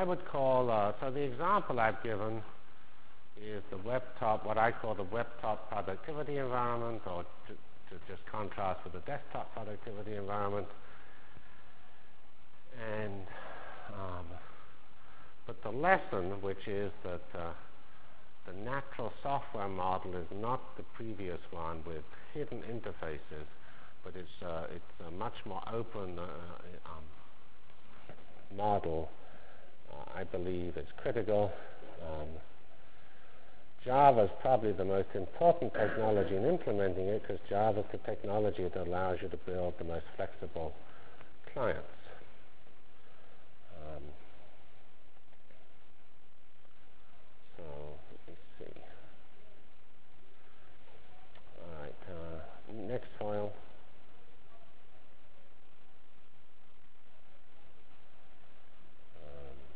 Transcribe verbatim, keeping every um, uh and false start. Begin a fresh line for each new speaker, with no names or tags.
would call, uh, so the example I've given is the web top, what I call the web top productivity environment, or to, to just contrast with the desktop productivity environment. And, um, but the lesson, which is that uh, the natural software model is not the previous one with hidden interfaces, but it's, uh, it's a much more open uh, um, model, uh, I believe, is critical. Um, Java is probably the most important technology in implementing it, because Java is the technology that allows you to build the most flexible clients. Um, so let me see. All right, uh, next file.